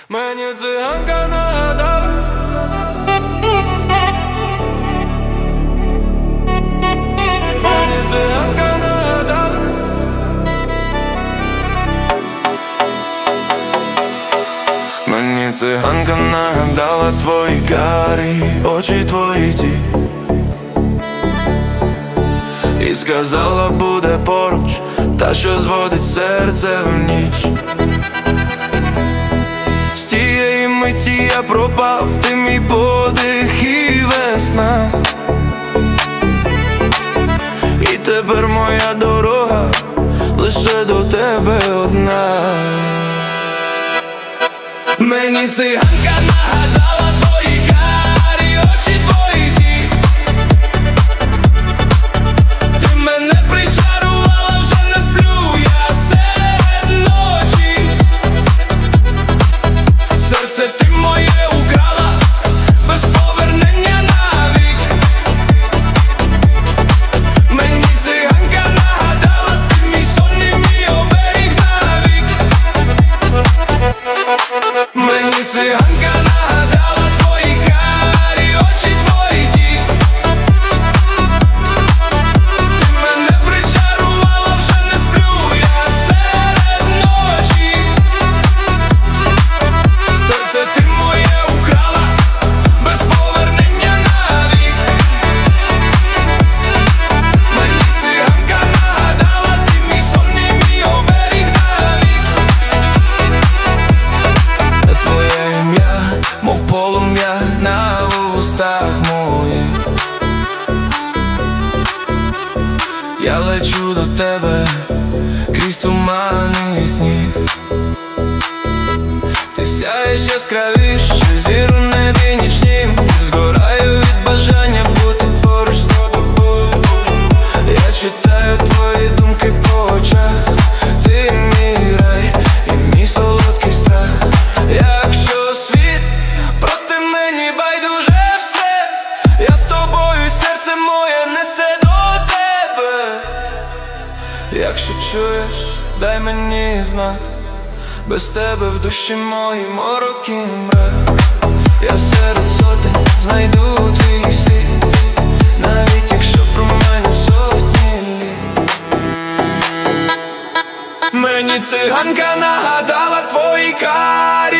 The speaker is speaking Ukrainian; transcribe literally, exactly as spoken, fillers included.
Мені циганка нагадала. Мені циганка нагадала. Мені циганка нагадала твої карі очі, твої ті, і сказала, буде поруч та, що зводить серце в ніч. З тієї миті я пропав, ти мій подих і весна. І тепер моя дорога лише до тебе одна. Мені циганка нагадала твої карі очі, твої ті. Ти мене причарувала, вже не сплю я серед ночі. Серце ти моє украла, без повернення навік. Мені циганка нагадала, ти мій сон і мій оберіг навік. Мені циганка нагадала твої карі очі, твої ті. Ти мене причарувала, вже не сплю я серед ночі. Серце ти моє украла, без повернення навік. Мені циганка нагадала, ти мій сон і мій оберіг навік. Твоє ім'я, мов полум'я на устах моїх. Я лечу до тебе крізь туман і сніг. Ти сяєш яскравіше зір у небі нічнім. Згораю від бажання бути поруч з тобою. Я читаю твої думки по очах. Ти мій рай і мій солодкий страх. Якщо світ проти мені байдуже все, я з тобою, і серце моє несе до тебе. Якщо чуєш, дай мені знак. Без тебе в душі моїй морок і мрак. Я серед сотень знайду твій слід, навіть якщо проминуть сотні літ. Мені циганка нагадала твої карі